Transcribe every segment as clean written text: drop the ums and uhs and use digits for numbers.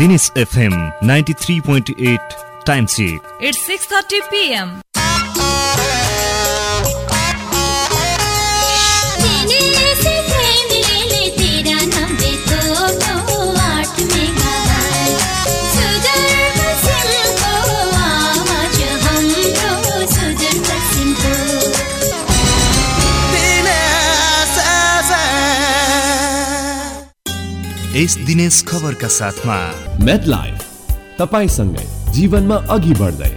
Dinesh FM 93.8 time check. It's 6:30 PM. Yes Dinesh खबरका साथमा Medlife, तपाईसँगै जीवनमा अघि बढ्दै.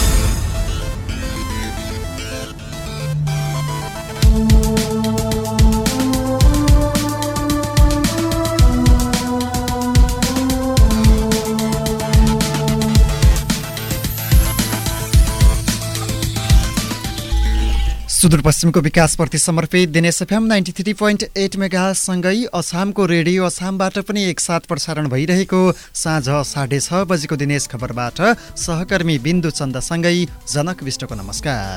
सुदूरपश्चिमको विकासप्रति समर्पित दिनेश FM 93.8 मेगाहर्ज सँगै अछामको रेडियो अछामबाट पनि एकसाथ प्रसारण भइरहेको साँझ 6:30 बजेको दिनेश खबरबाट सहकर्मी बिन्दु चन्दसँगै जनक विष्टको नमस्कार.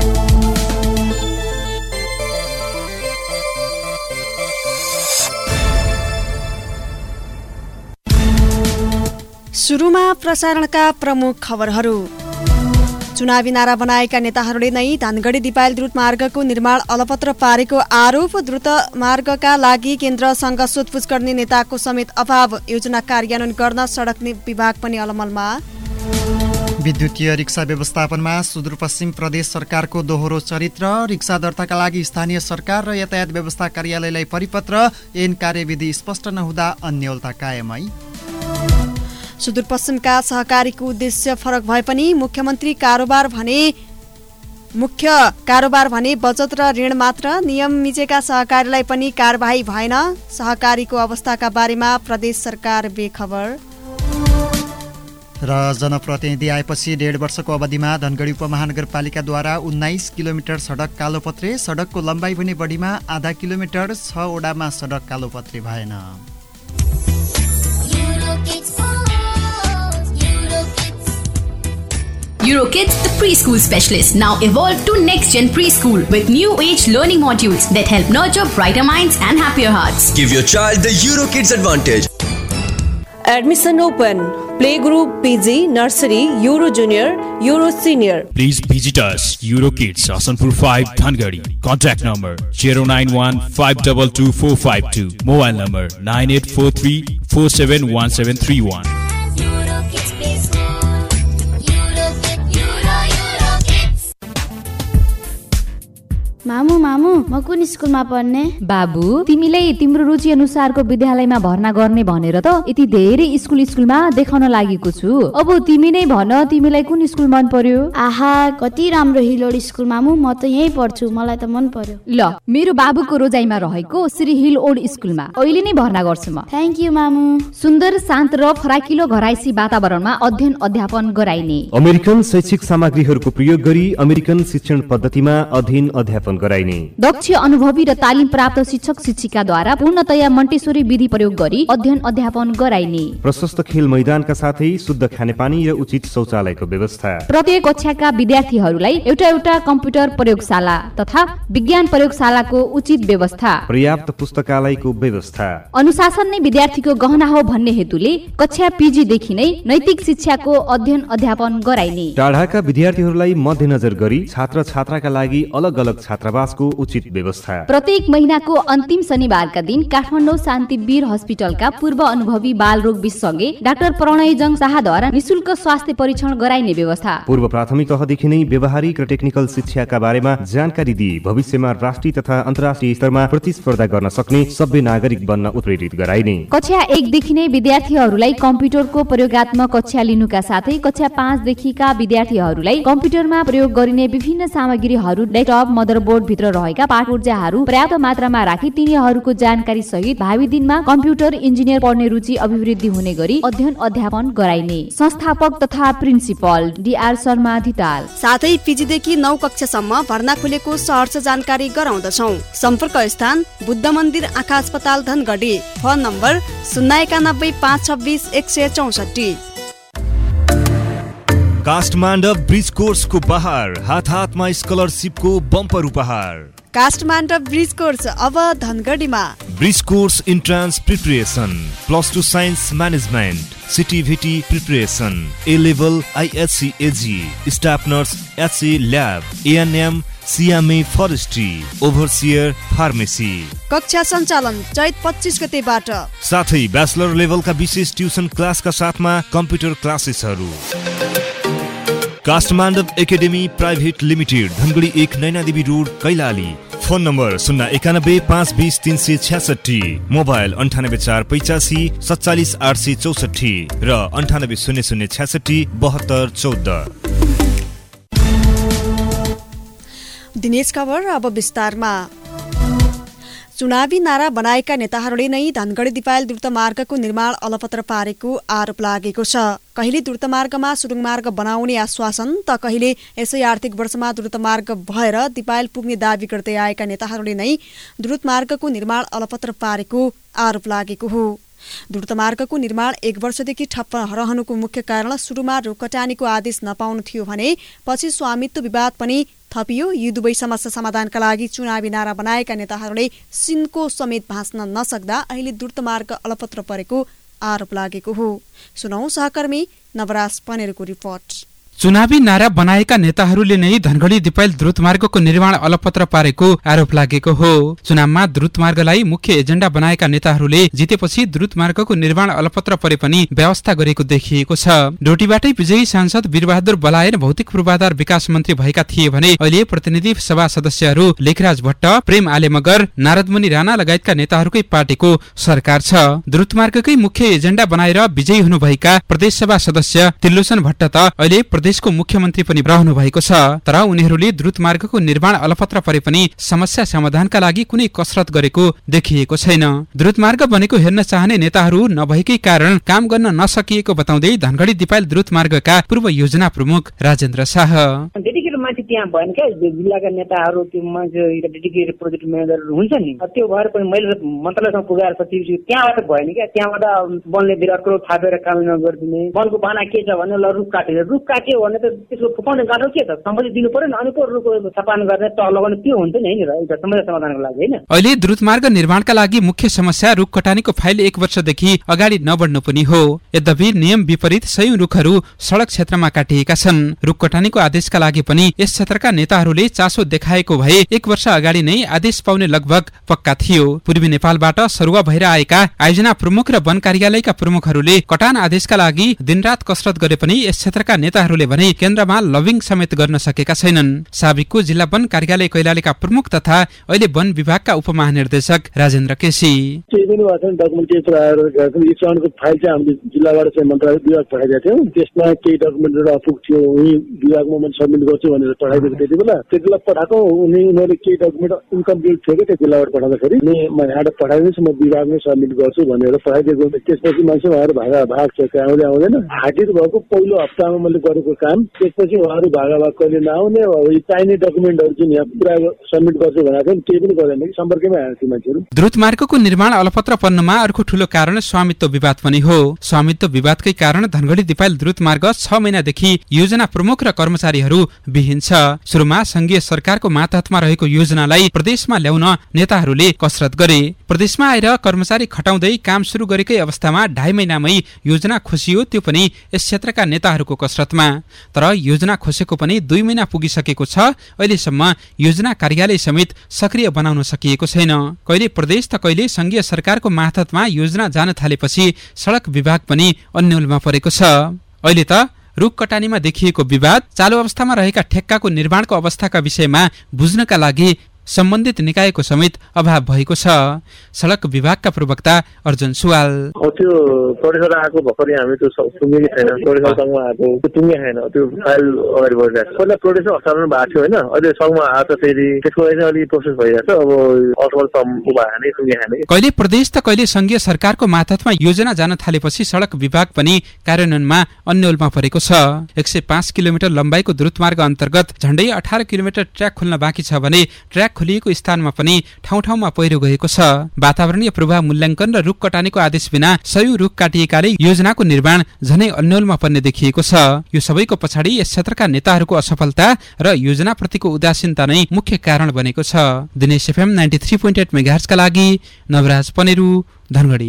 सुरुमा प्रसारणका प्रमुख खबरहरू. चुनावी नारा बनाएका नेताहरूले नै धानगढी दिपायल द्रुत मार्गको निर्माण अलपत्र पारेको आरोप. द्रुत मार्गका लागि केन्द्रसँग सोधपुछ गर्ने नेताको समेत अभाव. योजना कार्यान्वयन गर्न सडक विभाग पनि अलमलमा. विद्युतीय रिक्सा व्यवस्थापनमा सुदूरपश्चिम प्रदेश सरकारको दोहोरो चरित्र. रिक्सा दर्ताका लागि स्थानीय सरकार र यातायात व्यवस्था कार्यालयलाई परिपत्र. ऐन कार्यविधि स्पष्ट नहुँदा अन्यलता कायमै. सुदूरपश्चिमका सहकारीको उद्देश्य फरक भए पनि मुख्य कारोबार भने बचत र ऋण मात्र. नियम मिचेका सहकारीलाई पनि कारबाही भएन. सहकारीको अवस्थाका बारेमा प्रदेश सरकार बेखबर. र जनप्रतिनिधि आएपछि 1.5 वर्षको अवधिमा धनगढी उपमहानगरपालिकाद्वारा 19 किलोमिटर सडक कालोपत्रे. सडकको लम्बाइ भने बढीमा आधा किलोमिटर. 6 वडामा सडक कालोपत्रे भएन. EuroKids, the preschool specialist, now evolved to next-gen preschool with new age learning modules that help nurture brighter minds and happier hearts. Give your child the EuroKids advantage. Admission open. Playgroup, PG, Nursery, Euro Junior, Euro Senior. Please visit us, EuroKids, Asanpur 5, Dhangadi. Contact number 091-522-452. Mobile number 9843-471731. मामु म कुन स्कुलमा पढ्ने? बाबु, तिमीलाई तिम्रो रुचि अनुसारको विद्यालयमा भर्ना गर्ने भनेर त यति धेरै स्कुलमा देखाउन लागेको छु. अब तिमी नै भन, तिमीलाई कुन स्कुल मन पर्यो? आहा, कति राम्रो हिलोड स्कुल मामु. म त यही पढ्छु, मलाई त मन पर्यो. ल, मेरो बाबुको रोजाइमा रहेको श्री हिल ओल्ड स्कुलमा अहिले नै भर्ना गर्छु म. थ्याङ्क यू मामु. सुन्दर, शान्त र फराकिलो घराइसी वातावरणमा अध्ययन अध्यापन गराइने. अमेरिकन शैक्षिक सामग्रीहरूको प्रयोग गरी अमेरिकन शिक्षण पद्धतिमा अध्ययन अध्यापन गराइने. दक्ष, अनुभवी र तालिम प्राप्त शिक्षक शिक्षिकाद्वारा पूर्णतया मन्टेसोरी विधि प्रयोग गरी अध्ययन अध्यापन गराइने. प्रशस्त खेल मैदानका साथै शुद्ध खानेपानी र उचित शौचालयको व्यवस्था. प्रत्येक कक्षाका विद्यार्थीहरूलाई एउटा कम्प्युटर प्रयोगशाला तथा विज्ञान प्रयोगशालाको उचित व्यवस्था. पर्याप्त पुस्तकालयको व्यवस्था. अनुशासन नै विद्यार्थीको गहना हो भन्ने हेतुले कक्षा PG देखि नै नैतिक शिक्षाको अध्ययन अध्यापन गराइने. टाढाका विद्यार्थीहरूलाई मध्यनजर गरी छात्र छात्राका लागि अलग अलग छात्रावासको उचित व्यवस्था. प्रत्येक महिनाको अन्तिम शनिबारका दिन काठमाडौँ शान्तिवीर हस्पिटलका पूर्व अनुभवी बालरोग विशेषज्ञ डाक्टर प्रणयजङ शाहद्वारा निशुल्क स्वास्थ्य परीक्षण गराइने व्यवस्था. पूर्व प्राथमिक तहदेखि नै व्यावहारिक र टेक्निकल शिक्षाका बारेमा जानकारी दिई भविष्यमा राष्ट्रिय तथा अन्तर्राष्ट्रिय स्तरमा प्रतिस्पर्धा गर्न सक्ने सभ्य नागरिक बन्न उत्प्रेरित गराइने. कक्षा 1 देखि नै विद्यार्थीहरूलाई कम्प्युटरको प्रयोगात्मक कक्षा लिनुका साथै कक्षा 5 देखिका विद्यार्थीहरूलाई कम्प्युटरमा प्रयोग गरिने विभिन्न सामग्रीहरू ल्यापटप, मदरबोर्ड भित्र रहेका पाठ ऊर्जाहरू पर्याप्त मात्रामा राखी तिनीहरूको जानकारी सहित भावी दिनमा कम्प्युटर इन्जिनियर पढ्ने रुचि अभिवृद्धि हुने गरी अध्ययन अध्यापन गराइने. संस्थापक तथा प्रिन्सिपल DR शर्मा धिताल. साथै PG देखि 9 कक्षासम्म भर्ना खुलेको सहर्ष जानकारी गराउँदछौं. सम्पर्क स्थान बुद्ध मन्दिर आँखा अस्पताल Dhangadhi. Phone number 091 526 164. Kasthamandap bridge कोर्सको बहार, हात हातमा स्कलरसिपको बम्पर उपहार. काठमाडौँ ब्रिज कोर्स अब धनगढीमा। Bridge course entrance preparation, +2 science management, CTEVT preparation, A level ISC AG, staff nurse HA lab, ANM CMA forestry, overseer pharmacy. कक्षा सञ्चालन चैत 25 गतेबाट। साथै ब्याचलर लेभलका विशेष ट्युसन क्लासका साथमा कम्प्युटर क्लासेसहरू। Kathmandu academy private limited, Dhangadhi 1, Nainadevi road, Kailali. Phone number 091 520 366, mobile 98 485 47 864 र 98 00 66 72 14। दिनेश खबर अब विस्तारमा। चुनावी नारा बनाएका नेताहरूले नै धनगढी दिपायल द्रुतमार्गको निर्माण अलपत्र पारेको आरोप लागेको छ। कहिले द्रुतमार्गमा सुरुङ मार्ग बनाउने आश्वासन त कहिले यसै आर्थिक वर्षमा द्रुतमार्ग भएर दिपायल पुग्ने दावी गर्दै आएका नेताहरूले नै द्रुतमार्गको निर्माण अलपत्र पारेको आरोप लागेको हो। द्रुतमार्गको निर्माण 1 वर्षदेखि ठप्प रहनुको मुख्य कारण सुरुमा रुख कटानीको आदेश नपाउनु थियो भने पछि स्वामित्व विवाद पनि थपियो। यी दुवै समस्या समाधानका लागि चुनावी नारा बनाएका नेताहरूले सिनको समेत भाँच्न नसक्दा अहिले द्रुतमार्ग अलपत्र परेको आरोप लागेको हो। सुनौ सहकर्मी नवराज पनेरको रिपोर्ट। चुनावी नारा बनाएका नेताहरूले नै धनगढी दिपायल द्रुतमार्गको निर्माण अलपत्र पारेको आरोप लागेको हो। चुनावमा द्रुतमार्गलाई मुख्य एजेन्डा बनाएका नेताहरूले जितेपछि द्रुतमार्गको निर्माण अलपत्र परे पनि व्यवस्था गरेको देखिएको छ। डोटीबाटै विजयी सांसद वीरबहादुर बलायन भौतिक पूर्वाधार विकास मन्त्री भएका थिए भने अहिले प्रतिनिधि सभा सदस्यहरू लेखराज भट्ट, प्रेम आले मगर, नारदमुनि राणा लगायतका नेताहरूकै पार्टीको सरकार छ। द्रुतमार्गकै मुख्य एजेन्डा बनाएर विजयी हुनुभएका प्रदेशसभा सदस्य तिल्लोचन भट्ट त अहिले प्रदेशको मुख्यमन्त्री पनि रहनु भएको छ। तर उनीहरूले द्रुतमार्गको निर्माण अलपत्र परे पनि समस्या समाधानका लागि कुनै कसरत गरेको देखिएको छैन। द्रुतमार्ग बनेको हेर्न चाहने नेताहरू नभएकै कारण काम गर्न नसकिएको बताउँदै धनगढी दिपायल द्रुतमार्गका पूर्व योजना प्रमुख राजेन्द्र शाह, डेडिकेटेड मान्छे त्यहाँ भएन क्या, जिल्लाका नेताहरू त्यो मान्छे डेडिकेटेड प्रोजेक्ट म्यानेजर हुन्छ नि, त्यो भएर पनि मैले मन्त्रालयसँग पुगाएर पछि त्यहाँबाट भएन क्या। त्यहाँबाट वनले बिराटको थापेर काम नगरिदिने, वनको बाना के छ भने रुख काट्यो भने त त्यसको फुकाउने गाह्रो के त, सम्पत्ति दिनु पर्यो नि, अनि को रुखको छपान गर्ने तह लगाउने त्यो हुन्छ नि हैन, एउटा समस्या समाधानको लागि हैन। अहिले द्रुतमार्ग निर्माणका लागि मुख्य समस्या रुख कटानीको फाइल 1 वर्षदेखि अगाडि नबढ्नु पनि हो। यद्यपि नियम विपरीत सयौं रुखहरू सडक क्षेत्रमा काटिएका छन्। रुख कटानीको आदेशका लागि पनि यस क्षेत्रका नेताहरूले चासो देखाएको भए 1 वर्ष अगाडि नै आदेश पाउने लगभग पक्का थियो। पूर्वी नेपालबाट सरुवा भएर आएका आयोजना प्रमुख र वन कार्यालयका प्रमुखहरूले कटान आदेशका लागि दिनरात कसरत गरे पनि यस क्षेत्रका नेताहरूले भने केन्द्रमा लबिङ समेत गर्न सकेका छैनन्। साबिकको जिल्ला वन कार्यालय कैलालीका प्रमुख तथा अहिले वन विभागका उपमहानिर्देशक राजेन्द्र केसी, फाइल चाहिँ हामीले जिल्लाबाट चाहिँ मन्त्रालय विभाग पठाइदिएको थियौँ। त्यसमा केही डकुमेन्टहरू अपुग थियो, उही विभागमा मैले सब्मिट गर्छु भनेर पठाइदिएको त्यति बेला पठाएको उनीहरूले केही डकुमेन्ट इन्कम्प्लिट थियो कि त्यो जिल्लाबाट पठाउँदाखेरि म यहाँबाट पठाइदिन्छु, म विभागमै सब्मिट गर्छु भनेर पठाइदिएको। त्यसपछि मान्छे उहाँहरू भाग छ, आउँदै आउँदैन। हाजिर भएको पहिलो हप्तामा मैले गरेको काम, त्यसपछि उहाँहरू भाग कहिले नआउने, चाहिने डकुमेन्टहरू चाहिँ यहाँ पुरा सब्मिट गर्छु भनेको केही पनि गर्दैन कि सम्पर्कमै आएको थियो मान्छेहरू। द्रुतमार्गको निर्माण अलपत्र पर्नुमा अर्को ठूलो कारण स्वामित्व विवाद पनि हो। स्वामित्व विवादकै कारण धनगढी दिपायल द्रुतमार्ग 6 महिनादेखि योजना प्रमुख र कर्मचारीहरू विहीन छ। सुरुमा संघीय सरकारको मातहतमा रहेको योजनालाई प्रदेशमा ल्याउन नेताहरूले कसरत गरे। प्रदेशमा आएर कर्मचारी खटाउँदै काम सुरु गरेकै अवस्थामा 2.5 महिनामै योजना खोसियो, त्यो पनि यस क्षेत्रका नेताहरूको कसरतमा। तर योजना खोसेको पनि 2 महिना पुगिसकेको छ। अहिलेसम्म योजना कार्यालय समेत सक्रिय बनाउन सकिएको छैन। कहिले प्रदेश त कहिले संघीय सरकारको मातहतमा योजना जान थालेपछि सडक विभाग पनि अन्यलमा परेको छ। अहिले त रुख कटानीमा देखिएको विवाद, चालु अवस्थामा रहेका ठेक्काको निर्माणको अवस्थाका विषयमा बुझ्नका लागि सम्बन्धित निकायको समेत अभाव भएको छ। सडक विभागका प्रवक्ता अर्जुन सुवाल, त्यो प्रदेशबाट आएको भर्खरै हामी त्यो सुन्ने छैन, प्रदेश सङ्घमा आएको त्यो टुङ्गे छैन, त्यो फाइल अगाडि बढिरहेको छ। पहिला प्रदेश हस्तान्तरण भएको थियो होइन, अहिले सङ्घमा आएको त फेरि त्यसको लागि अलिक प्रोसेस भइरहेको छ। अब अल्टोमल सम भएन टुङ्गे छैन। कहिले प्रदेश त कहिले संघीय सरकारको मातहतमा योजना जान थालेपछि सडक विभाग पनि कार्यान्वयनमा अन्यलमा परेको छ। 105 किलोमिटर लम्बाइको द्रुतमार्ग अन्तर्गत झण्डै 18 किलोमिटर ट्र्याक खोल्न बाँकी छ भने ट्र्याक खोलिएको स्थानमा पनि ठाउँ ठाउँमा पहिरो गएको छ। वातावरणीय प्रभाव मूल्याङ्कन र रुख कटानीको आदेश बिना सयौं रुख काटिएकाले योजनाको निर्माण झनै अन्यलमा पर्ने देखिएको छ। यो सबैको पछाडि यस क्षेत्रका नेताहरूको असफलता र योजनाप्रतिको उदासीनता नै मुख्य कारण बनेको छ। दिनेश एफएम 93.8 मेगाहर्जका लागि नवराज पनेरू, धनगढी।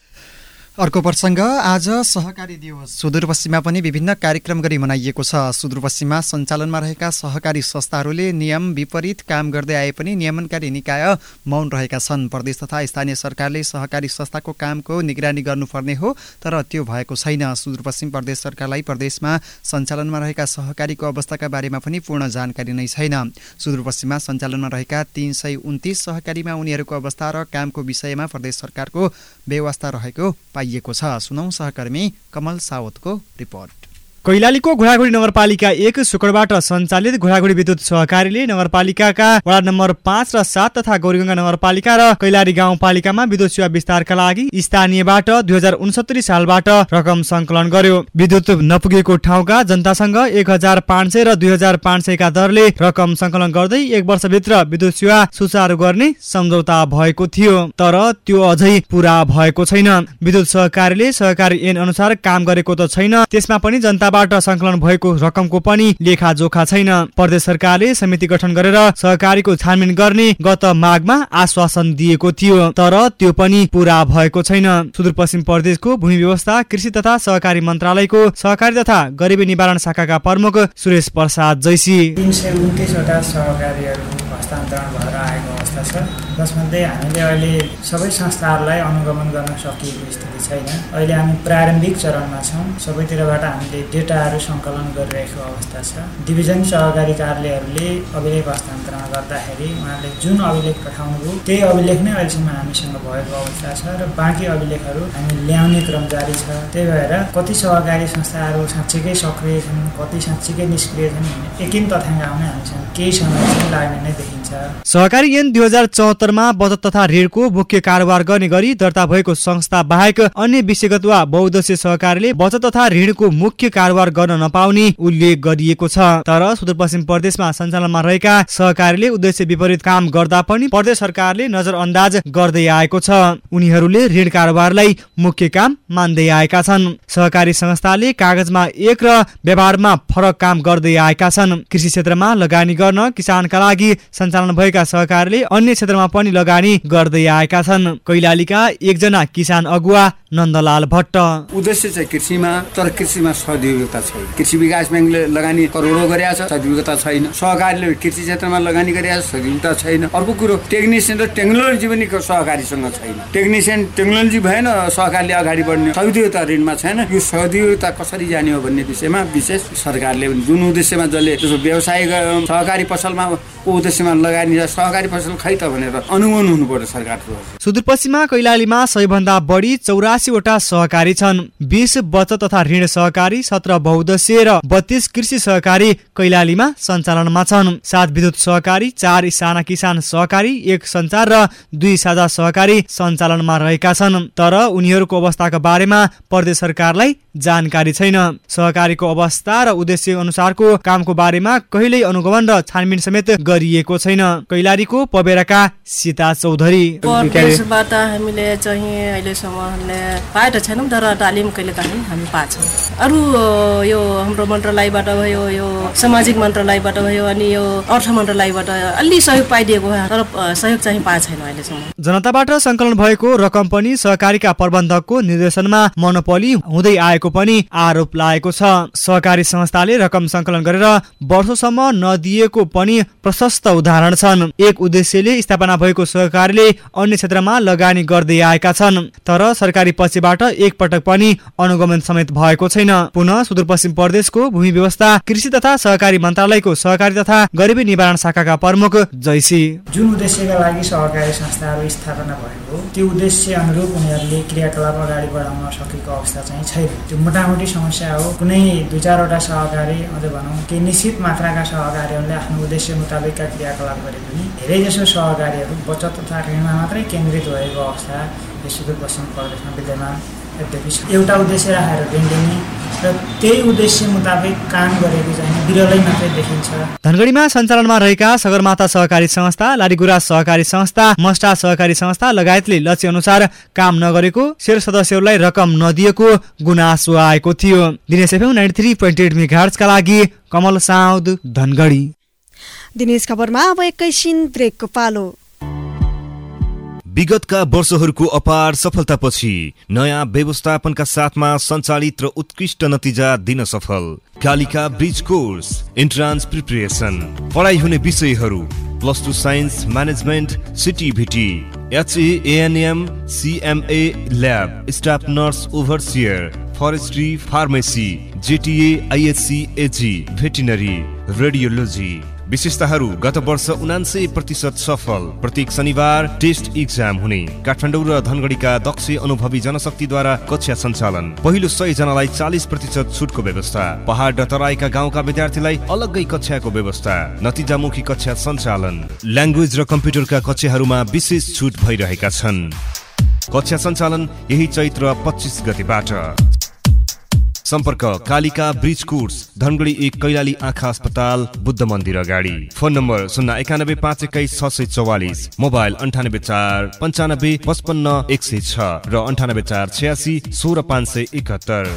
अर्को प्रसङ्ग, आज सहकारी दिवस सुदूरपश्चिममा पनि विभिन्न कार्यक्रम गरी मनाइएको छ। सुदूरपश्चिममा सञ्चालनमा रहेका सहकारी संस्थाहरूले नियम विपरीत काम गर्दै आए पनि नियमनकारी निकाय मौन रहेका छन्। प्रदेश तथा स्थानीय सरकारले सहकारी संस्थाको कामको निगरानी गर्नुपर्ने हो, तर त्यो भएको छैन। सुदूरपश्चिम प्रदेश सरकारलाई प्रदेशमा सञ्चालनमा रहेका सहकारीको अवस्थाका बारेमा पनि पूर्ण जानकारी नै छैन। सुदूरपश्चिममा सञ्चालनमा रहेका 329 सहकारीमा उनीहरूको अवस्था र कामको विषयमा प्रदेश सरकारको व्यवस्था रहेको पाइएको छ। सुनौ सहकर्मी कमल सावतको रिपोर्ट। कैलालीको घोडागुडी नगरपालिका 1 शुक्रबाट सञ्चालित घोडागुडी विद्युत सहकारीले नगरपालिकाका वडा नम्बर 5 र 7 तथा गौरीगङ्गा नगरपालिका र कैलाली गाउँपालिकामा विद्युत सेवा विस्तारका लागि स्थानीयबाट 2069 सालबाट रकम सङ्कलन गर्यो। विद्युत नपुगेको ठाउँका जनतासँग 1500 र 2500 का दरले रकम सङ्कलन गर्दै 1 वर्षभित्र विद्युत सेवा सुचारू गर्ने सम्झौता भएको थियो, तर त्यो अझै पूरा भएको छैन। विद्युत सहकारीले सहकारी ऐन अनुसार काम गरेको त छैन, त्यसमा पनि जनता संकलन भएको रकमको पनि लेखाजोखा छैन। प्रदेश सरकारले समिति गठन गरेर सहकारीको छानबिन गर्ने गत माघमा आश्वासन दिएको थियो, तर त्यो पनि पूरा भएको छैन। सुदूरपश्चिम प्रदेशको भूमि व्यवस्था, कृषि तथा सहकारी मन्त्रालयको सहकारी तथा गरिबी निवारण शाखाका प्रमुख सुरेश प्रसाद जैसी 329 वटा सहकारीहरू हस्तान्तरण भएर आएको अवस्था छ, जसमध्ये हामीले अहिले सबै संस्थाहरूलाई अनुगमन गर्न सकिएको स्थिति छैन। अहिले हामी प्रारम्भिक चरणमा छौँ। सबैतिरबाट हामीले डेटाहरू सङ्कलन गरिरहेको अवस्था छ। डिभिजन सहकारी कार्यालयहरूले अभिलेख हस्तान्तरण गर्दाखेरि उहाँले जुन अभिलेख पठाउनुभयो त्यही अभिलेख नै अहिलेसम्म हामीसँग भएको अवस्था छ र बाँकी अभिलेखहरू हामी ल्याउने क्रम जारी छ। त्यही भएर कति सहकारी संस्थाहरू साँच्चीकै सक्रिय छन्, कति साँच्चीकै निष्क्रिय छन् भन्ने एकिन तथ्याङ्क आउने हामीसँग केही समय चाहिँ लाग्ने नै देखिन्छ। सहकारी ऐन 2074 मा बचत तथा ऋणको मुख्य कारोबार गर्ने गरी दर्ता भएको संस्था बाहेक अन्य विषयगत वा बहुउद्देश्य सहकारीले बचत तथा ऋणको मुख्य कारोबार गर्न नपाउने उल्लेख गरिएको छ। तर सुदूरपश्चिम प्रदेशमा सञ्चालनमा रहेका सहकारीले उद्देश्य विपरीत काम गर्दा पनि प्रदेश सरकारले नजरअन्दाज गर्दै आएको छ। उनीहरूले ऋण कारोबारलाई मुख्य काम मान्दै आएका छन्। सहकारी संस्थाले कागजमा एक र व्यवहारमा फरक काम गर्दै आएका छन्। कृषि क्षेत्रमा लगानी गर्न किसानका लागि सञ्चालन भएका सहकारीले अन्य क्षेत्रमा पनि लगानी गर्दै आएका छन्। कैलालीका एकजना किसान अगुवा नन्दलाल भट्ट, उद्देश्य चाहिँ कृषिमा, तर कृषिमा सदुपयोगता छैन। कृषि विकास ब्याङ्कले लगानी करोडौं गरेको छ, सदुपयोगता छैन। सहकारीले कृषि क्षेत्रमा लगानी गरेको छ, सदुपयोगता छैन। अर्को कुरो, टेक्निसियन र टेक्नोलोजी पनि सहकारीसँग छैन। टेक्निसियन टेक्नोलोजी भएन, सहकारीले अगाडि बढ्ने सदुपयोगता ऋणमा छैन। यो सदुपयोगता कसरी जाने हो भन्ने विषयमा विशेष सरकारले जुन उद्देश्यमा जसले त्यसो व्यावसायिक सहकारी पसलमा उद्देश्यमा लगानी सहकारी पसल खै त भनेर अनुगमन हुनु पर्यो सरकारको। सुदूरपश्चिममा कैलालीमा सबैभन्दा बढी 84 वटा सहकारी छन्। 20 बचत तथा ऋण सहकारी, 17 बहुउद्देश्य र 32 कृषि सहकारी कैलालीमा सञ्चालनमा छन्। 7 विद्युत सहकारी, 4 साना किसान सहकारी, 1 सञ्चार र 2 साझा सहकारी सञ्चालनमा रहेका छन्। तर उनीहरूको अवस्थाका बारेमा प्रदेश सरकारलाई जानकारी छैन। सहकारीको अवस्था र उद्देश्य अनुसारको कामको बारेमा कहिल्यै अनुगमन र छानबिन समेत गरिएको छैन। कैलालीको पबेराका सीता चौधरी, प्रदेशबाट हामीले चाहिँ अहिलेसम्म पाएका छैनौँ, तर तालिम कहिलेकाहीँ हामी पाछौँ। अरू यो हाम्रो मन्त्रालयबाट भयो, यो सामाजिक मन्त्रालयबाट भयो, अनि यो अर्थ मन्त्रालयबाट अलि सहयोग पाइदिएको हो, तर सहयोग चाहिँ पाएको छैन अहिलेसम्म। जनताबाट सङ्कलन भएको रकम पनि सहकारीका प्रबन्धकको निर्देशनमा मोनोपोली हुँदै आएको पनि आरोप लागेको छ। सहकारी संस्थाले रकम सङ्कलन गरेर वर्षसम्म नदिएको पनि प्रशस्त उदाहरण छन्। एक उद्देश्यले स्थापना भएको सहकारीले अन्य क्षेत्रमा लगानी गर्दै आएका छन्, तर सरकारी पक्षबाट एक पटक पनि अनुगमन समेत भएको छैन। पुनः सुदूरपश्चिम प्रदेशको भूमि व्यवस्था, कृषि तथा सहकारी मन्त्रालयको सहकारी तथा गरिबी निवारण शाखाका प्रमुख जैसी, जुन उद्देश्यका लागि सहकारी संस्थाहरू स्थापना भएको त्यो उद्देश्य अनुरूप उनीहरूले क्रियाकलाप अगाडि बढाउन सकेको अवस्था चाहिँ छैन। त्यो मोटामोटी समस्या हो। कुनै 2-4 वटा सहकारी, अझ भनौँ केही निश्चित मात्राका सहकारीहरूले आफ्नो उद्देश्य मुताबिकका क्रियाकलाप गरे पनि धेरै जसो सहकारीहरू बचत तथा ऋणमा मात्रै केन्द्रित भएको अवस्था सुदूरपश्चिम प्रदेशमा विद्यमान यद्यपि एउटा उद्देश्य राखेर ऋण दिने र त्यही उद्देश्य मुताबिक काम गरेको चाहिँ बिरलै मात्रै देखिन्छ। धनगढीमा सञ्चालनमा रहेका सगरमाथा सहकारी संस्था, लाडीगुराँस सहकारी संस्था, मस्टा सहकारी संस्था लगायतले लक्ष्य अनुसार काम नगरेको, शेयर सदस्यहरूलाई रकम नदिएको गुनासो आएको थियो। दिनेश एफएम 93.8 मेगाहर्ट्जका लागि कमल साउद, धनगढी। दिनेश खबरमा अब एकैछिन ब्रेकको पालो। विगतका वर्षहरूको अपार सफलतापछि नयाँ व्यवस्थापनका साथमा सञ्चालित र उत्कृष्ट नतिजा दिन सफल Kalika bridge course entrance preparation. पढाइ हुने विषयहरू +2 science, management, CTEVT, HAANM, CMA lab, staff nurse overseer, forestry, pharmacy, JTA, IHC, AG, veterinary, radiology. विशेषताहरू गत वर्ष 99% सफल। प्रत्येक शनिबार टेस्ट इक्जाम हुने। काठमाडौँ र धनगढीका दक्ष अनुभवी जनशक्तिद्वारा कक्षा सञ्चालन। पहिलो 100 जनालाई 40% छुटको व्यवस्था। पहाड र तराईका गाउँका विद्यार्थीलाई अलग्गै कक्षाको व्यवस्था। नतिजामुखी कक्षा सञ्चालन। ल्याङ्ग्वेज र कम्प्युटरका कक्षाहरूमा विशेष छुट भइरहेका छन्। कक्षा सञ्चालन यही चैत्र 25 गतेबाट। सम्पर्क कालिका ब्रिज कोर्स, धनगढी 1, कैलाली आँखा अस्पताल, बुद्ध मन्दिर अगाडि। फोन नम्बर 091 521 644, मोबाइल 98 4 95 55 106 र 98 4 86 16 571।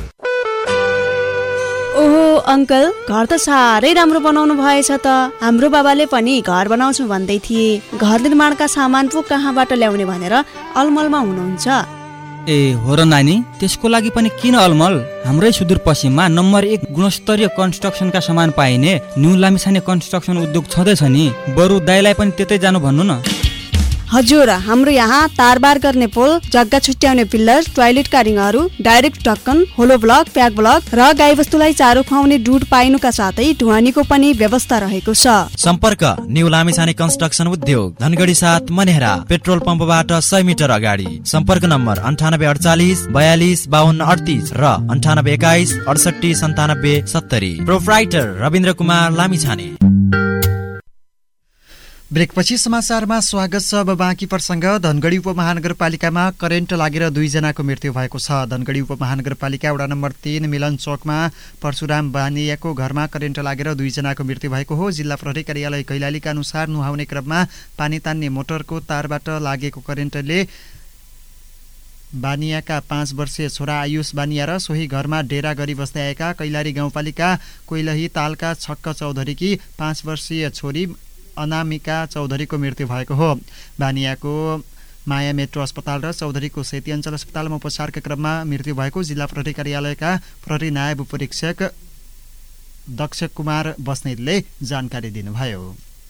ओहो अङ्कल, घर त साह्रै राम्रो बनाउनु भएछ त। हाम्रो बाबाले पनि घर बनाउँछु भन्दै थिए। घर निर्माणका सामान पो कहाँबाट ल्याउने भनेर अलमलमा हुनुहुन्छ। ए हो र नानी, त्यसको लागि पनि किन अलमल? हाम्रै सुदूरपश्चिममा नम्बर 1 गुणस्तरीय कन्स्ट्रक्सनका सामान पाइने न्यू लामिछाने कन्स्ट्रक्सन उद्योग छँदैछ नि। बरु दाइलाई पनि त्यतै जानु भन्नु न। हजुर, हाम्रो यहाँ तारबार गर्ने पोल, जग्गा छुट्याउने पिल्लर, टोयलेटका रिङहरू, डाइरेक्ट ढक्कन, होलो ब्लक, प्याक ब्लक र गाईबस्तुलाई चारो खुवाउने डुड पाइनुका साथै ढुवानीको पनि व्यवस्था रहेको छ। सम्पर्क न्यू लामिछाने कन्स्ट्रक्सन उद्योग, धनगढी 7 मनेहरा, पेट्रोल पम्पबाट 100 मिटर अगाडि। सम्पर्क नम्बर 9848 42 52 38 र 9821 68 97 70। प्रोप्राइटर रविन्द्र कुमार लामिछाने। ब्रेकपछि समाचारमा स्वागत छ। अब बाँकी प्रसङ्ग। धनगढी उपमहानगरपालिकामा करेन्ट लागेर 2 जनाको मृत्यु भएको छ। धनगढी उपमहानगरपालिका वडा नम्बर 3 मिलन चोकमा परशुराम बानियाको घरमा करेन्ट लागेर 2 जनाको मृत्यु भएको हो। जिल्ला प्रहरी कार्यालय कैलालीका अनुसार नुहाउने क्रममा पानी तान्ने मोटरको तारबाट लागेको करेन्टले बानियाका 5 वर्षीय छोरा आयुष बानिया र सोही घरमा डेरा गरी बस्दै आएका कैलाली गाउँपालिका कोइलही तालका छक्क चौधरीकी 5 वर्षीय छोरी अनामिका चौधरीको मृत्यु भएको हो। बानियाको माया मेट्रो अस्पताल र चौधरीको सेती अञ्चल अस्पतालमा उपचारका क्रममा मृत्यु भएको जिल्ला प्रहरी कार्यालयका प्रहरी नायब उपरीक्षक दक्ष कुमार बस्नेतले जानकारी दिनुभयो।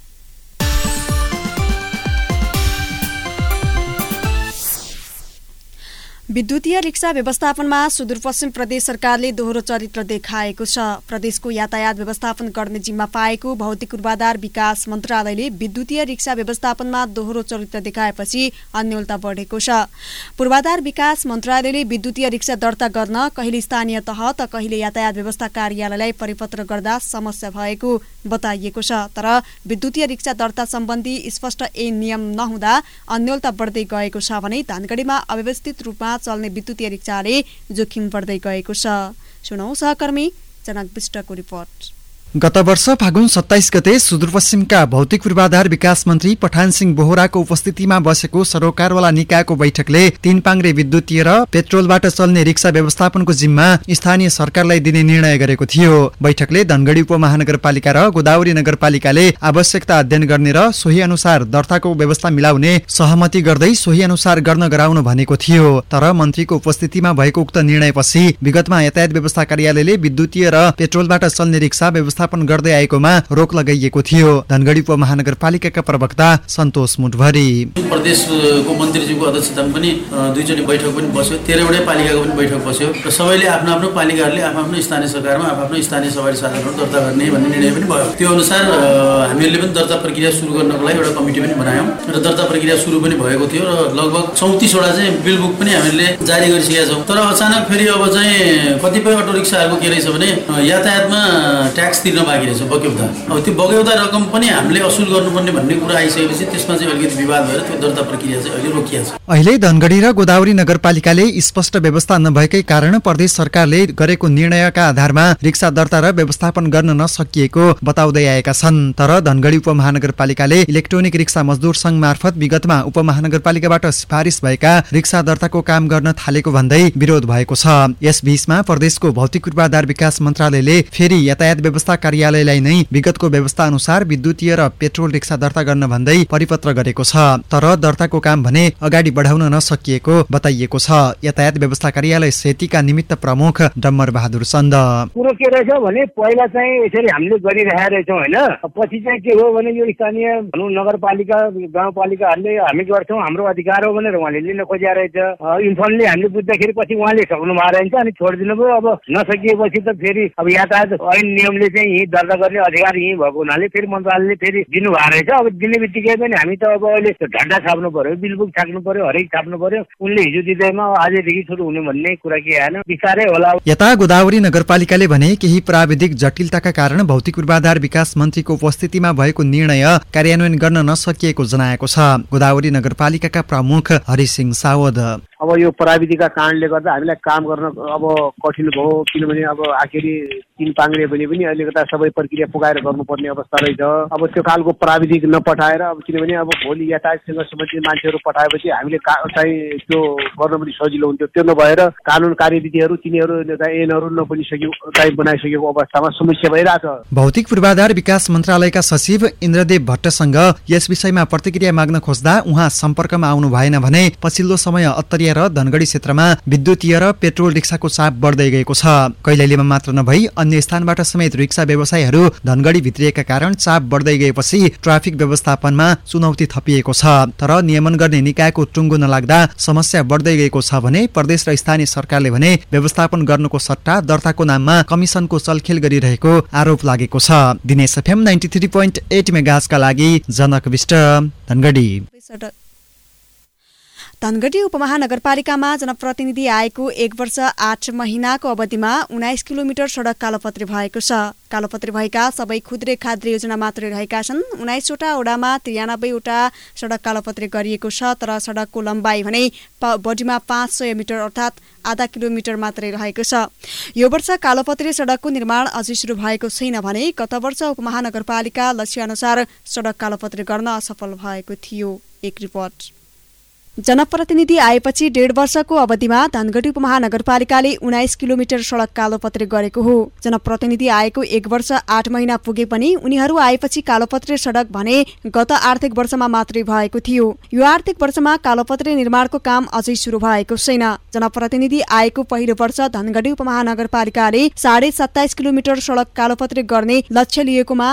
विद्युतीय रिक्सा व्यवस्थापनमा सुदूरपश्चिम प्रदेश सरकारले दोहोरो चरित्र देखाएको छ। प्रदेशको यातायात व्यवस्थापन गर्ने जिम्मा पाएको भौतिक पूर्वाधार विकास मन्त्रालयले विद्युतीय रिक्सा व्यवस्थापनमा दोहोरो चरित्र देखाएपछि अन्योलता बढेको छ। पूर्वाधार विकास मन्त्रालयले विद्युतीय रिक्सा दर्ता गर्न कहिले स्थानीय तह त कहिले यातायात व्यवस्था कार्यालयलाई परिपत्र गर्दा समस्या भएको बताइएको छ। तर विद्युतीय रिक्सा दर्ता सम्बन्धी स्पष्ट नियम नहुँदा अन्योलता बढ्दै गएको छ भने धनगढीमा अव्यवस्थित रूपमा चल्ने विद्युतीय रिक्साले जोखिम बढ्दै गएको छ। सुनौ सहकर्मी जनक विष्टको रिपोर्ट। गत वर्ष फागुन 27 गते सुदूरपश्चिमका भौतिक पूर्वाधार विकास मन्त्री पठान सिंह बोहराको उपस्थितिमा बसेको सरोकारवाला निकायको बैठकले 3 पाङ्ग्रे विद्युतीय र पेट्रोलबाट चल्ने रिक्सा व्यवस्थापनको जिम्मा स्थानीय सरकारलाई दिने निर्णय गरेको थियो। बैठकले धनगढी उपमहानगरपालिका र गोदावरी नगरपालिकाले आवश्यकता अध्ययन गर्ने र सोही अनुसार दर्ताको व्यवस्था मिलाउने सहमति गर्दै सोही अनुसार गर्न गराउनु भनेको थियो। तर मन्त्रीको उपस्थितिमा भएको उक्त निर्णयपछि विगतमा यातायात व्यवस्था कार्यालयले विद्युतीय र पेट्रोलबाट चल्ने रिक्सा व्यवस्थापन गर्दै आएकोमा रोक लगाइएको थियो। धनगढी उपमहानगरपालिकाका प्रवक्ता सन्तोष मुठभरी प्रदेशको मन्त्रीज्यूको अध्यक्षतामा पनि 2 चोटि बैठक पनि बस्यो, 13 वटै पालिकाको पनि बैठक बस्यो र सबैले आफ्नो आफ्नो पालिकाहरूले आफ्नो स्थानीय सरकारमा आफ्नो स्थानीय सवारी साधनहरू दर्ता गर्ने भन्ने निर्णय पनि भयो। त्यो अनुसार हामीहरूले पनि दर्ता प्रक्रिया सुरु गर्नको लागि एउटा कमिटी पनि बनायौँ र दर्ता प्रक्रिया सुरु पनि भएको थियो र लगभग 34 वटा चाहिँ बिल बुक पनि हामीले जारी गरिसकेका छौँ। तर अचानक फेरि अब चाहिँ कतिपय अटो रिक्साहरूको के रहेछ भने यातायातमा ट्याक्स तिर्न बाँकी रहेछ बग्यौता। अब त्यो बग्यौता रकम पनि हामीले असुल गर्नुपर्ने भन्ने कुरा आइसकेपछि त्यसमा चाहिँ अलिकति विवाद भएर त्यो दर्ता प्रक्रिया चाहिँ अहिले रोकिएको छ। अहिले धनगढी र गोदावरी नगरपालिकाले स्पष्ट व्यवस्था नभएकै कारण प्रदेश सरकारले गरेको निर्णयका आधारमा रिक्सा दर्ता र व्यवस्थापन गर्न नसकिएको बताउँदै आएका छन्। तर धनगढी उपमहानगरपालिकाले इलेक्ट्रोनिक रिक्सा मजदुर संघ मार्फत विगतमा उपमहानगरपालिकाबाट सिफारिस भएका रिक्सा दर्ताको काम गर्न थालेको भन्दै विरोध भएको छ। यस बीचमा प्रदेशको भौतिक पूर्वाधार विकास मन्त्रालयले फेरि यातायात व्यवस्था कार्यालयलाई नै विगतको व्यवस्था अनुसार विद्युतीय र पेट्रोल रिक्सा दर्ता गर्न भन्दै परिपत्र गरेको छ। तर दर्ताको काम भने अगाडि बढाउन नसकिएको बताइएको छ। यातायात व्यवस्था कार्यालय सेतीका निमित्त प्रमुख डम्बर बहादुर चन्द कुरो के रहेछ भने पहिला चाहिँ यसरी हामीले गरिरहेका रहेछौँ होइन, पछि चाहिँ के हो भने यो स्थानीय भनौँ नगरपालिका गाउँपालिकाहरूले हामी गर्छौँ हाम्रो अधिकार हो भनेर उहाँले लिन खोजिया रहेछ। इन्फर्मली हामीले बुझ्दाखेरि पछि उहाँले सक्नु भएको रहेछ अनि छोडिदिनु भयो। अब नसकिएपछि त फेरि अब यातायात ऐन नियमले चाहिँ यहीँ दर्ता गर्ने अधिकार यहीँ भएको हुनाले फेरि मन्त्रालयले फेरि दिनु भएको रहेछ। अब दिने बित्तिकै पनि हामी त अब अहिले झन्डा छाप्नु पर्यो, बिलबुक छाप्नु पर्यो, हरेक छाप्नु पर्यो। उनले हिजो दिँदैमा आजदेखि सुरु हुने भन्ने कुरा के आएन, बिस्तारै होला। यता गोदावरी नगरपालिकाले भने केही प्राविधिक जटिलताका कारण भौतिक पूर्वाधार विकास मन्त्रीको उपस्थितिमा भएको निर्णय कार्यान्वयन गर्न नसकिएको जनाएको छ। गोदावरी नगरपालिकाका प्रमुख हरिसिंह सावद अब यो प्राविधिकका कारणले गर्दा हामीलाई काम गर्न अब कठिन भयो, किनभने अब आखिरी 3 पाङ्ग्रे भने पनि अलिकता सबै प्रक्रिया पुगाएर गर्नुपर्ने अवस्था रहेछ। अब त्यो खालको प्राविधिक नपठाएर अब किनभने अब भोलि यातायातसँग सम्बन्धित मान्छेहरू पठाएपछि हामीले चाहिँ त्यो गर्न पनि सजिलो हुन्थ्यो। त्यो नभएर कानुन कार्यविधिहरू तिनीहरू ऐनहरू नबनिसक्यो चाहिँ बनाइसकेको अवस्थामा समस्या भइरहेछ। भौतिक पूर्वाधार विकास मन्त्रालयका सचिव इन्द्रदेव भट्टसँग यस विषयमा प्रतिक्रिया माग्न खोज्दा उहाँ सम्पर्कमा आउनु भएन भने पछिल्लो समय अत्तरिया र धनगढी क्षेत्रमा विद्युतीय र पेट्रोल रिक्साको चाप बढ्दै गएको छ। कैलालीमा मात्र नभई अन्य स्थानबाट समेत रिक्सा व्यवसायीहरू धनगढी भित्रिएका कारण चाप बढ्दै गएपछि ट्राफिक व्यवस्थापनमा चुनौती थपिएको छ। तर नियमन गर्ने निकायको टुङ्गो नलाग्दा समस्या बढ्दै गएको छ भने प्रदेश र स्थानीय सरकारले भने व्यवस्थापन गर्नुको सट्टा दर्ताको नाममा कमिसनको चलखेल गरिरहेको आरोप लागेको छ। दिनेश एफएम 93.8 मेगाहर्जका लागि जनक विष्ट, धनगढी। धनगढी उपमहानगरपालिकामा जनप्रतिनिधि आएको 1 वर्ष 8 महिनाको अवधिमा 19 किलोमिटर सडक कालोपत्री भएको छ। कालोपत्री भएका सबै खुद्रे खाद्रे योजना मात्रै रहेका छन्। 19 वटा वडामा 93 वटा सडक कालोपत्री गरिएको छ। तर सडकको लम्बाइ भने बढीमा 500 मिटर अर्थात् आधा किलोमिटर मात्रै रहेको छ। यो वर्ष कालोपत्री सडकको निर्माण अझै सुरु भएको छैन भने गत वर्ष उपमहानगरपालिका लक्ष्यअनुसार सडक कालोपत्री गर्न असफल भएको थियो। एक रिपोर्ट। जनप्रतिनिधि आएपछि 1.5 वर्षको अवधिमा धनगढी उपमहानगरपालिकाले 19 किलोमिटर सडक कालोपत्री गरेको हो। जनप्रतिनिधि आएको 1 वर्ष 8 महिना पुगे पनि उनीहरू आएपछि कालोपत्री सडक भने गत आर्थिक वर्षमा मात्रै भएको थियो। यो आर्थिक वर्षमा कालोपत्री निर्माणको काम अझै सुरु भएको छैन। जनप्रतिनिधि आएको पहिलो वर्ष धनगढी उपमहानगरपालिकाले 27.5 किलोमिटर सडक कालोपत्री गर्ने लक्ष्य लिएकोमा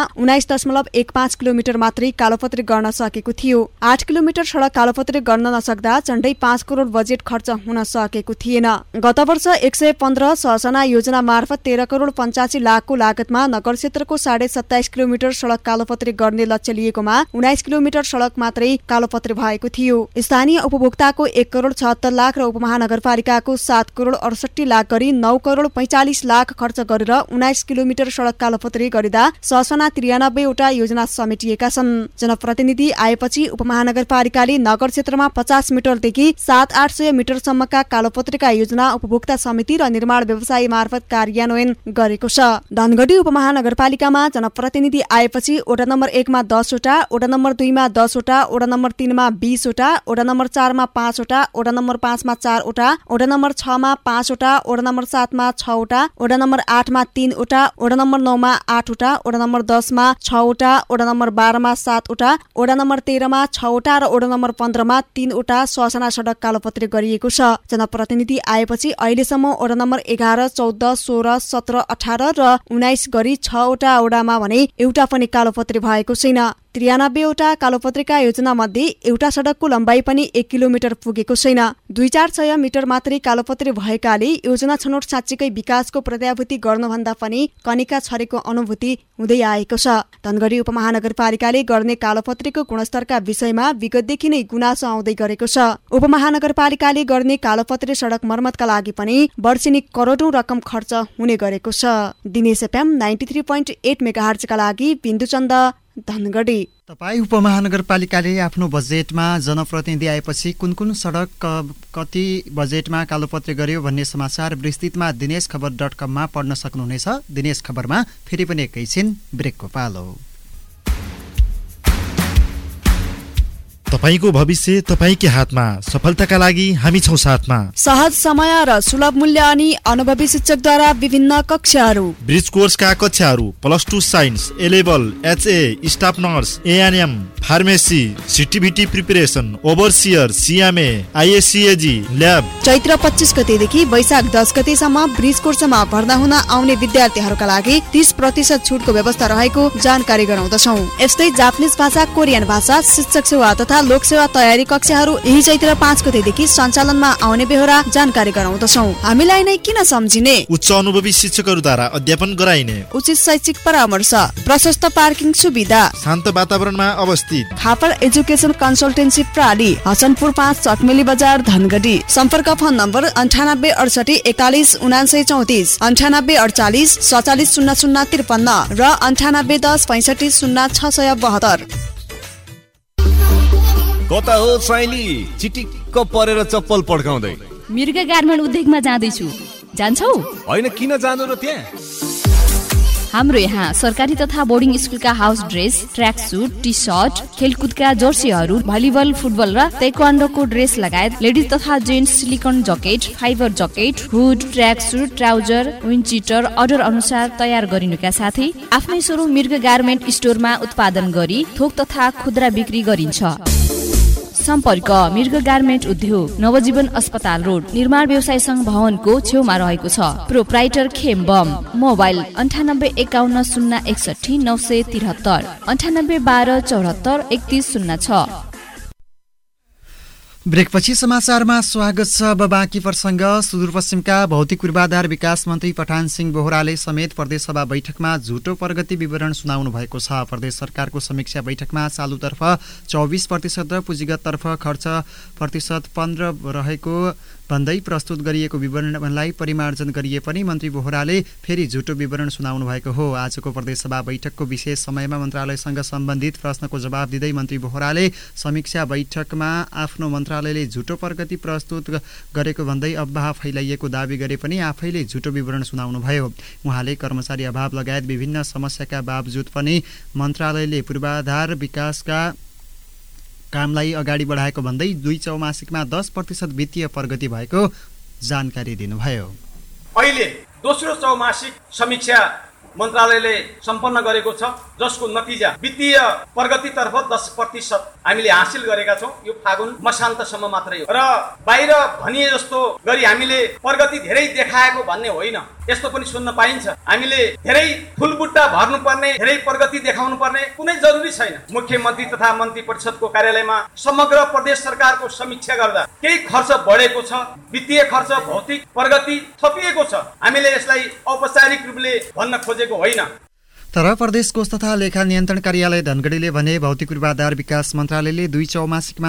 19.15 किलोमिटर मात्रै कालोपत्री गर्न सकेको थियो। 8 किलोमिटर सडक कालोपत्री गर्न नसक्दा झण्डै 5 करोड बजेट खर्च हुन सकेको थिएन। गत वर्ष 115 ससना योजना मार्फत 13 करोड 85 लाखको लागतमा नगर क्षेत्रको 27.5 किलोमिटर सडक कालोपत्री गर्ने लक्ष्य लिएकोमा 19 किलोमिटर सडक मात्रै कालोपत्री भएको थियो। स्थानीय उपभोक्ताको 1 करोड 76 लाख र उपमहानगरपालिकाको 7 करोड 68 लाख गरी 9 करोड 45 लाख खर्च गरेर 19 किलोमिटर सडक कालोपत्री गरिँदा ससना 93 वटा योजना समेटिएका छन्। जनप्रतिनिधि आएपछि उपमहानगरपालिकाले नगर क्षेत्रमा 50 मिटरदेखि 700-800 मिटरसम्मका कालोपत्रीका योजना उपभोक्ता समिति र निर्माण व्यवसायी मार्फत कार्यान्वयन गरेको छ। धनगढी उपमहानगरपालिकामा जनप्रतिनिधि आएपछि वडा नम्बर 1 मा 10 वटा, वडा नम्बर 2 मा 10 वटा, वडा नम्बर 3 मा 20 वटा, वडा नम्बर 4 मा 5 वटा, वडा नम्बर 5 मा 4 वटा, वडा नम्बर 6 मा 5 वटा, वडा नम्बर 7 मा 6 वटा, वडा नम्बर 8 मा 3 वटा, वडा नम्बर 9 मा 8 वटा, वडा नम्बर 10 मा 6 वटा, वडा नम्बर 12 मा 7 वटा, वडा नम्बर 13 मा 6 वटा र वडा नम्बर 15 मा 3 वटा ससना सडक कालोपत्री गरिएको छ। जनप्रतिनिधि आएपछि अहिलेसम्म वडा नम्बर 11, 14, 16, 17, 18 र 19 गरी 6 वटा वडामा भने एउटा पनि कालोपत्री भएको छैन। 93वटा कालोपत्रेका योजना मध्ये एउटा सडकको लम्बाइ पनि 1 किलोमिटर पुगेको छैन। 2-4 मिटर मात्रै कालोपत्रे भएकाले योजना छनौट साँच्चीकै विकासको प्रत्याभूति गर्नुभन्दा पनि कनिका छरेको अनुभूति हुँदै आएको छ। धनगढी उपमहानगरपालिकाले गर्ने कालोपत्रेको गुणस्तरका विषयमा विगतदेखि नै गुनासो आउँदै गरेको छ। उपमहानगरपालिकाले गर्ने कालोपत्रे सडक मर्मतका लागि पनि वर्षेनी करोडौं रकम खर्च हुने गरेको छ। दिनेश एफएम 93.8 मेगाहर्जका लागि बिन्दुचन्द, धनगढी। तपाईँ उपमहानगरपालिकाले आफ्नो बजेटमा जनप्रतिनिधि आएपछि कुन सडक कति बजेटमा कालोपत्रे गर्यो भन्ने समाचार विस्तृतमा दिनेशखबर.com मा पढ्न सक्नुहुनेछ। दिनेश खबरमा फेरि पनि एकैछिन ब्रेकको पालो। तपाईको भविष्य तपाईकै हातमा, सफलताका लागि हामी छौं साथमा। सहज समय र सुलभ मूल्य अनि अनुभवी शिक्षकद्वारा विभिन्न कक्षाहरू। ब्रिज कोर्सका कक्षाहरू +2 science, A level, HA, staff nurse, ANM, pharmacy, CTVT preparation, overseer, CMA, IACAG, lab. Chaitra 25 गतेदेखि वैशाख 10 गतेसम्म ब्रिज कोर्समा भर्ना हुन आउने विद्यार्थीहरूका लागि 30% छुटको व्यवस्था रहेको जानकारी गराउँदछौँ। यस्तै जापानिज भाषा, कोरियन भाषा, शिक्षक सेवा तथा लोकसेवा तयारी कक्षाहरू यही चैत्र 5 गतेदेखि सञ्चालनमा आउने बेहोरा जानकारी गराउँदछौँ। हामीलाई नै किन सम्झिने? उच्च अनुभवी शिक्षकहरूद्वारा अध्यापन गराइने, उचित शैक्षिक परामर्श, प्रशस्त पार्किङ सुविधा, शान्त वातावरणमा अवस्थित थापर एजुकेसन कन्सल्टेन्सी प्राली, हसनपुर 5 चकमेली बजार, धनगढी। सम्पर्क फोन नम्बर 98 68 41 79 34, 98 48 47 0053 र 98 10 65 0672। कता हो साइली? चिटिक्क परेर चप्पल पड्काउँदै मृग गार्मेन्ट उद्योगमा जाँदैछु। जान्छौ? होइन, किन जानु र त्यहाँ? हाम्रो यहाँ सरकारी तथा बोर्डिङ स्कुलका house dress, track suit, T shirt, खेलकुदका जर्सीहरू, भलिबल, फुटबल र ताइक्वान्डोको ड्रेस लगायत लेडिज तथा gents silicon jacket, fibre jacket, hood, track suit, trouser, windcheater order अनुसार तयार गरिनुका साथै आफ्नै स्वरूप मृग गार्मेन्ट स्टोरमा उत्पादन गरी थोक तथा खुद्रा बिक्री गरिन्छ। सम्पर्क मृग गार्मेन्ट उद्योग, नवजीवन अस्पताल रोड, निर्माण व्यवसाय संघ भवनको छेउमा रहेको छ। प्रोप्राइटर खेमबम। मोबाइल 98 51 061 973, 98 12 74 3106। ब्रेकपछि समाचारमा स्वागत छ। अब बाँकी प्रसङ्ग। सुदूरपश्चिमका भौतिक पूर्वाधार विकास मन्त्री पठान सिंह बोहराले समेत प्रदेशसभा बैठकमा झुटो प्रगति विवरण सुनाउनु भएको छ। प्रदेश सरकारको समीक्षा बैठकमा चालुतर्फ 24% र पुँजीगततर्फ खर्च प्रतिशत 15 रहेको भन्दै प्रस्तुत गरिएको विवरणलाई परिमार्जन गरिए पनि मन्त्री बोहराले फेरि झुटो विवरण सुनाउनु भएको हो। आजको प्रदेशसभा बैठकको विशेष समयमा मन्त्रालयसँग सम्बन्धित प्रश्नको जवाब दिँदै मन्त्री बोहराले समीक्षा बैठकमा आफ्नो मन्त्रालयले झुटो प्रगति प्रस्तुत गरेको भन्दै अफवाह फैलाइएको दावी गरे पनि आफैले झुटो विवरण सुनाउनु भयो। उहाँले कर्मचारी अभाव लगायत विभिन्न समस्याका बावजुद पनि मन्त्रालयले पूर्वाधार विकासका कामलाई अगाडि बढाएको भन्दै 2 चौमासिकमा 10% वित्तीय प्रगति भएको जानकारी दिनुभयो। अहिले दोस्रो चौमासिक समीक्षा मन्त्रालयले सम्पन्न गरेको छ, जसको नतिजा वित्तीय प्रगतितर्फ 10% हामीले हासिल गरेका छौँ। यो फागुन मसान्तसम्म मात्रै हो र बाहिर भनिए जस्तो गरी हामीले प्रगति धेरै देखाएको भन्ने होइन। यस्तो पनि सुन्न पाइन्छ हामीले धेरै फुलबुट्टा भर्नुपर्ने, धेरै प्रगति देखाउनु पर्ने कुनै जरुरी छैन। मुख्यमन्त्री तथा मन्त्री परिषदको कार्यालयमा समग्र प्रदेश सरकारको समीक्षा गर्दा केही खर्च बढेको छ, वित्तीय खर्च, भौतिक प्रगति थपिएको छ। हामीले यसलाई औपचारिक रूपले भन्न खोजेको होइन। तर प्रदेश कोष तथा लेखा नियन्त्रण कार्यालय धनगढीले भने भौतिक पूर्वाधार विकास मन्त्रालयले 2 चौमासिकमा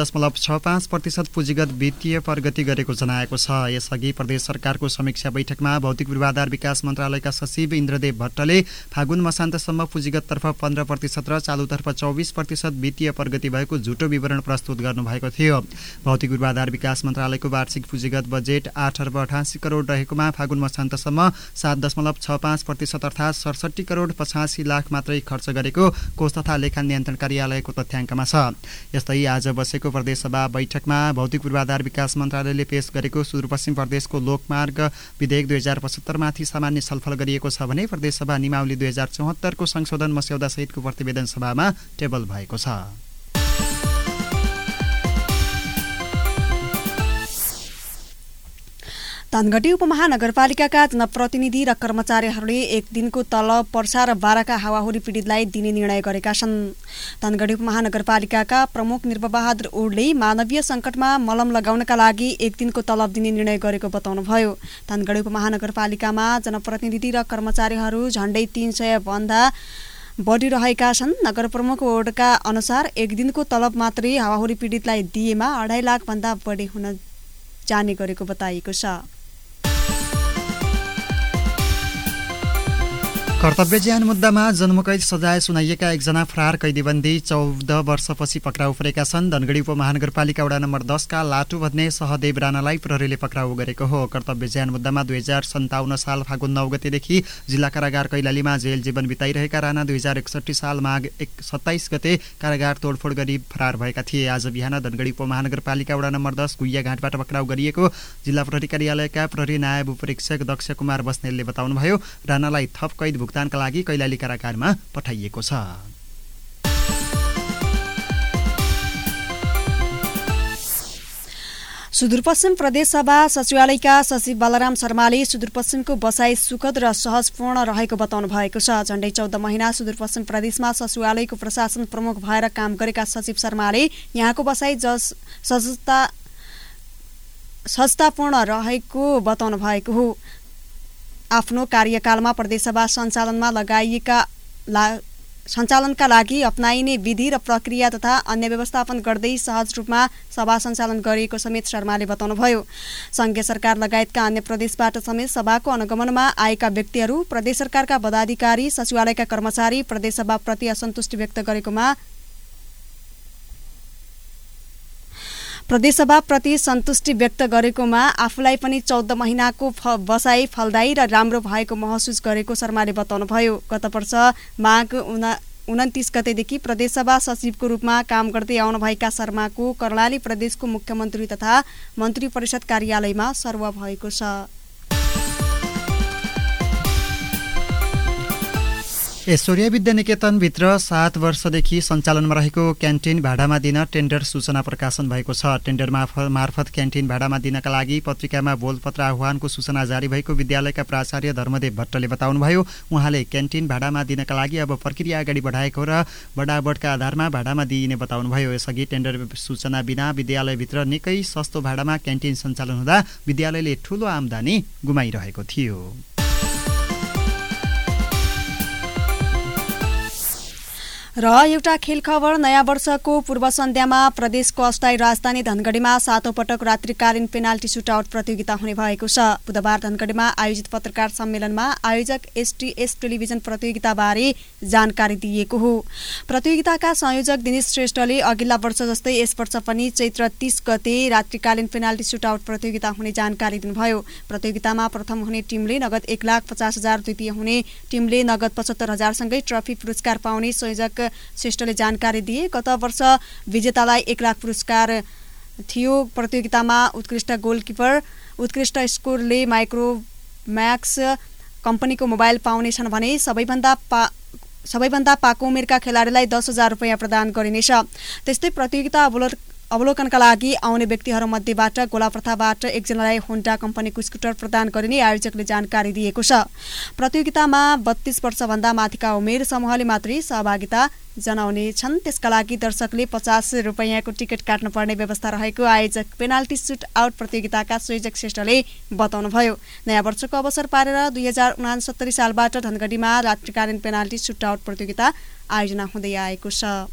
7.65% पुँजीगत वित्तीय प्रगति गरेको जनाएको छ। यसअघि प्रदेश सरकारको समीक्षा बैठकमा भौतिक पूर्वाधार विकास मन्त्रालयका सचिव इन्द्रदेव भट्टले फागुन मसान्तसम्म पुँजीगततर्फ 15% र चालुतर्फ 24% वित्तीय प्रगति भएको झुटो विवरण प्रस्तुत गर्नुभएको थियो। भौतिक पूर्वाधार विकास मन्त्रालयको वार्षिक पुँजीगत बजेट 8 अर्ब 88 करोड रहेकोमा फागुन मसान्तसम्म 7.65% अर्थात् 67 करोड 85 लाख मात्रै खर्च गरेको कोष तथा लेखा नियन्त्रण कार्यालयको तथ्याङ्कमा छ। यस्तै आज बसेको प्रदेशसभा बैठकमा भौतिक पूर्वाधार विकास मन्त्रालयले पेश गरेको सुदूरपश्चिम प्रदेशको लोकमार्ग विधेयक 2075 माथि सामान्य छलफल गरिएको छ भने प्रदेशसभा नियमावली 2074 को संशोधन मस्यौदा सहितको प्रतिवेदन सभामा टेबल भएको छ। धनगढी उपमहानगरपालिकाका जनप्रतिनिधि र कर्मचारीहरूले एक दिनको तलब पर्सा र बाराका हावाहुरी पीडितलाई दिने निर्णय गरेका छन्। धनगढी उपमहानगरपालिकाका प्रमुख निर्भबहादुर उडले मानवीय सङ्कटमा मलम लगाउनका लागि एक दिनको तलब दिने निर्णय गरेको बताउनुभयो। धनगढी उपमहानगरपालिकामा जनप्रतिनिधि र कर्मचारीहरू झण्डै 300 भन्दा बढी रहेका छन्। नगर प्रमुख वोर्डका अनुसार एक दिनको तलब मात्रै हावाहुरी पीडितलाई दिएमा 2.5 लाख भन्दा बढी हुन जाने गरेको बताइएको छ। कर्तव्य ज्यान मुद्दामा जन्मकैद सजाय सुनाइएका एकजना फरार कैदीबन्दी 14 वर्षपछि पक्राउ परेका छन्। धनगढी उपमहानगरपालिका वडा नम्बर 10 का लाटु भन्ने सहदेव राणालाई प्रहरीले पक्राउ गरेको हो। कर्तव्य ज्यान मुद्दामा 2057 साल फागुन 9 गतेदेखि जिल्ला कारागार कैलालीमा जेल जीवन बिताइरहेका राणा 2061 साल माघ 27 गते कारागार तोडफोड गरी फरार भएका थिए। आज बिहान धनगढी उपमहानगरपालिका वडा नम्बर 10 गुइया घाटबाट पक्राउ गरिएको जिल्ला प्रहरी कार्यालयका प्रहरी नायब उपरीक्षक दक्ष कुमार बस्नेलले बताउनुभयो। राणालाई थप कैद भुक्तानका लागि कैलाली कारागारमा पठाइएको छ। सुदूरपश्चिम प्रदेश सभा सचिवालयका सचिव बलराम शर्माले सुदूरपश्चिमको बसाई सुखद र सहजपूर्ण रहेको बताउनु भएको छ। झण्डै 14 महिना सुदूरपश्चिम प्रदेशमा सचिवालयको प्रशासन प्रमुख भएर काम गरेका सचिव शर्माले यहाँको बसाई सहजतापूर्ण रहेको बताउनु भएको हो। आफ्नो कार्यकालमा प्रदेशसभा सञ्चालनका लागि अपनाइने विधि र प्रक्रिया तथा अन्य व्यवस्थापन गर्दै सहज रूपमा सभा सञ्चालन गरिएको समेत शर्माले बताउनुभयो। संघीय सरकार लगायतका अन्य प्रदेशबाट समेत सभाको अनुगमनमा आएका व्यक्तिहरू, प्रदेश सरकारका पदाधिकारी, सचिवालयका कर्मचारी प्रदेशसभाप्रति असन्तुष्टि व्यक्त गरेकोमा प्रदेशसभाप्रति सन्तुष्टि व्यक्त गरेकोमा आफूलाई पनि 14 महिनाको बसाई फलदायी र राम्रो भएको महसुस गरेको शर्माले बताउनुभयो। गत वर्ष माघ 29 गतेदेखि प्रदेशसभा सचिवको रूपमा काम गर्दै आउनुभएका शर्माको कर्णाली प्रदेशको मुख्यमन्त्री तथा मन्त्री परिषद कार्यालयमा सर्व भएको छ। ऐश्वर्या विद्यानिकेतनभित्र 7 वर्षदेखि सञ्चालनमा रहेको क्यान्टिन भाडामा दिन टेन्डर सूचना प्रकाशन भएको छ। टेन्डर मार्फत क्यान्टिन भाडामा दिनका लागि पत्रिकामा बोलपत्र आह्वानको सूचना जारी भएको विद्यालयका प्राचार्य धर्मदेव भट्टले बताउनुभयो। उहाँले क्यान्टिन भाडामा दिनका लागि अब प्रक्रिया अगाडि बढाएको र बडाबडका आधारमा भाडामा दिइने बताउनुभयो। यसअघि टेन्डर सूचना बिना विद्यालयभित्र निकै सस्तो भाडामा क्यान्टिन सञ्चालन हुँदा विद्यालयले ठूलो आम्दानी गुमाइरहेको थियो। र एउटा खेल खबर। नयाँ वर्षको पूर्व सन्ध्यामा प्रदेशको अस्थायी राजधानी धनगढीमा 7औं पटक रात्रिकालीन पेनाल्टी सुटआउट प्रतियोगिता हुने भएको छ। बुधबार धनगढीमा आयोजित पत्रकार सम्मेलनमा आयोजक एसटीएस टेलिभिजन प्रतियोगिताबारे जानकारी दिएको हो। प्रतियोगिताका संयोजक दिनेश श्रेष्ठले अघिल्ला वर्ष जस्तै यस वर्ष पनि चैत्र 30 गते रात्रिकालीन पेनाल्टी सुटआउट प्रतियोगिता हुने जानकारी दिनुभयो। प्रतियोगितामा प्रथम हुने टिमले नगद 1,50,000, द्वितीय हुने टिमले नगद 75,000 सँगै ट्रफी पुरस्कार पाउने संयोजक श्रेष्ठले जानकारी दिए। गत वर्ष विजेतालाई 1 लाख पुरस्कार थियो। प्रतियोगितामा उत्कृष्ट गोलकिपर, उत्कृष्ट स्कोरले माइक्रोम्याक्स कम्पनीको मोबाइल पाउनेछन् भने सबैभन्दा पाको उमेरका खेलाडीलाई 10,000 रुपैयाँ प्रदान गरिनेछ। त्यस्तै प्रतियोगिता अवलोकनका लागि आउने व्यक्तिहरूमध्येबाट गोलाप्रथाबाट एकजनालाई होन्डा कम्पनीको स्कुटर प्रदान गरिने आयोजकले जानकारी दिएको छ। प्रतियोगितामा 32 वर्षभन्दा माथिका उमेर समूहले मात्रै सहभागिता जनाउने छन्। त्यसका लागि दर्शकले 50 रुपैयाँको टिकट काट्नुपर्ने व्यवस्था रहेको आयोजक पेनाल्टी सुट आउट प्रतियोगिताका संयोजक श्रेष्ठले बताउनुभयो। नयाँ वर्षको अवसर पारेर 2069 सालबाट धनगढीमा रात्रिकालीन पेनाल्टी सुट आउट प्रतियोगिता आयोजना हुँदै आएको छ।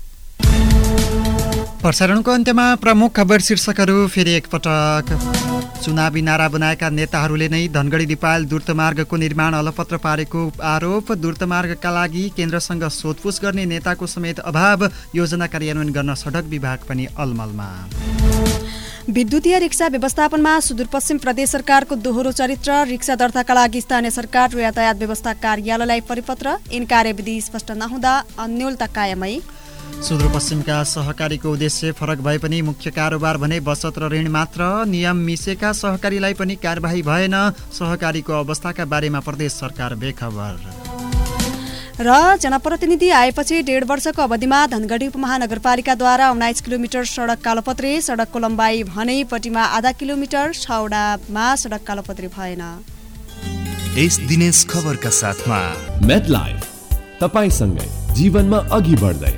प्रसारणको अन्त्यमा प्रमुख खबर शीर्षकहरू फेरि एकपटक। चुनावी नारा बनाएका नेताहरूले नै धनगढी दिपायल द्रुतमार्गको निर्माण अलपत्र पारेको आरोप। द्रुतमार्गका लागि केन्द्रसँग सोधपुछ गर्ने नेताको समेत अभाव। योजना कार्यान्वयन गर्न सडक विभाग पनि अलमलमा। विद्युतीय रिक्सा व्यवस्थापनमा सुदूरपश्चिम प्रदेश सरकारको दोहोरो चरित्र। रिक्सा दर्ताका लागि स्थानीय सरकार र यातायात व्यवस्था कार्यालयलाई परिपत्र। यिन कार्यविधि स्पष्ट नहुँदा अन्योलता कायमै। सुदूरपश्चिमका सहकारीको उद्देश्य फरक भए पनि मुख्य कारोबार भने बचत र ऋण मात्र। नियम मिसेका सहकारीलाई पनि कारबाही भएन। सहकारीको अवस्थाका बारेमा प्रदेश सरकार बेखबर। र जनप्रतिनिधि आएपछि 1.5 वर्षको अवधिमा धनगढी उपमहानगरपालिकाद्वारा 19 किलोमिटर सडक कालोपत्री, सडकको लम्बाइ भने पट्टिमा आधा किलोमिटर, 6 वडामा सडक कालोपत्री भएन। यस दिनेश खबरका साथमा मेडलाइफ तपाईसँगै जीवनमा अघि बढ्दै।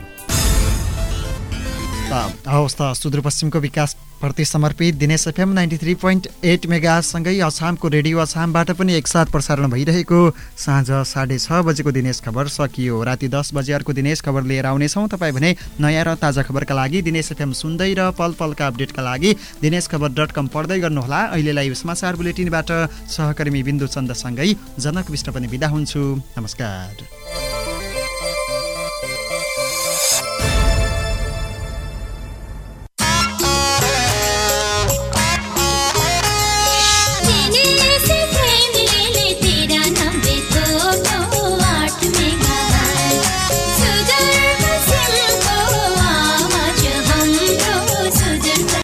हवस् त, सुदूरपश्चिमको विकास प्रति समर्पित दिनेश एफएम 93.8 मेगासँगै अछामको रेडियो अछामबाट पनि एकसाथ प्रसारण भइरहेको साँझ 6:30 बजेको दिनेश खबर सकियो। राति 10 बजे अर्को दिनेश खबर लिएर आउनेछौँ। तपाईँ भने नयाँ र ताजा खबरका लागि दिनेश एफएम सुन्दै र पल पलका अपडेटका लागि दिनेशखबर.com पढ्दै गर्नुहोला। अहिलेलाई समाचार बुलेटिनबाट सहकर्मी बिन्दु चन्दसँगै जनक विष्ट पनि बिदा हुन्छु। नमस्कार।